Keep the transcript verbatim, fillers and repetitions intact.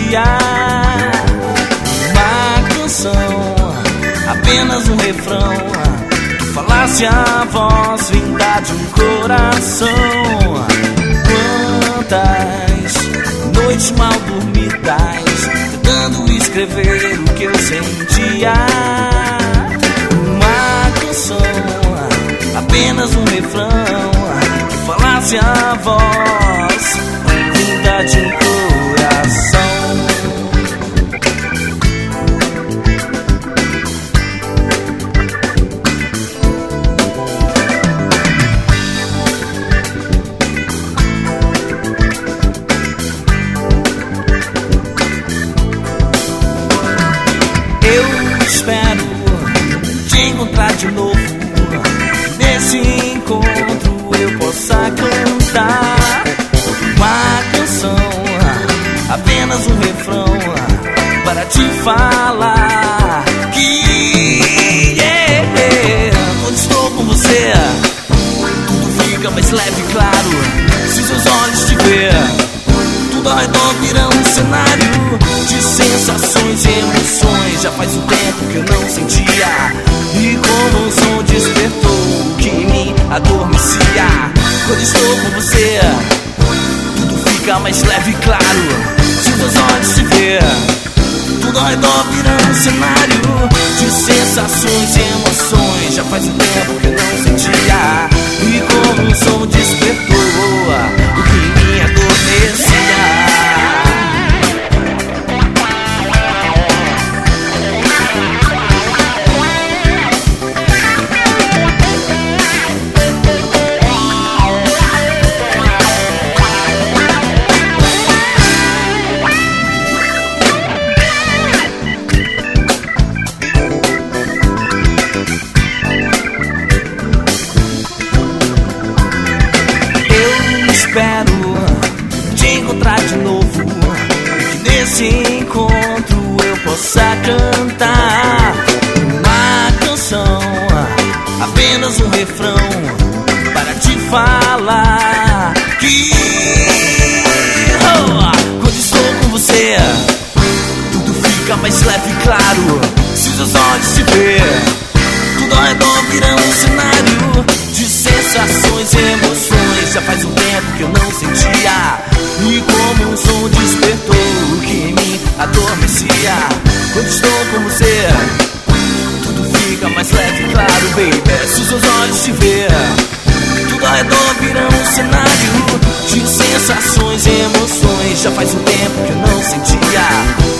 adormecia. Uma canção, apenas um refrão, que falasse a voz vinda de um coração. Quantas noites mal dormidas, tentando escrever o que eu sentia. Uma canção, apenas um refrão, que falasse a voz vinda de um coração. Eu espero te encontrar de novo, nesse encontro eu possa cantar uma canção, apenas um refrão, para te falar que yeah, quando estou com você, tudo fica mais leve e claro. Se seus olhos te ver, tudo ao redor vira um cenário de sensações e emoções. Já faz um tempo que eu não sentia, e como um som despertou o que em mim adormecia. Quando estou com você, tudo fica mais leve e claro. Se teus olhos te ver, tudo ao redor vira um cenário de sensações e emoções. Já faz um tempo que eu não sentia, e como um som despertou o que em mim adormecia. Espero te encontrar de novo, que nesse encontro eu possa cantar uma canção, apenas um refrão, para te falar que oh, quando estou com você, tudo fica mais leve e claro. Se os olhos te ver, tudo ao redor vira um cenário de sensações e emoções. Já faz um tempo que eu não sentia, e como um som despertou o que em mim adormecia. Quando estou com você, tudo fica mais leve e claro, baby. Se os seus olhos te ver, tudo ao redor vira um cenário de sensações e emoções. Já faz um tempo que eu não sentia,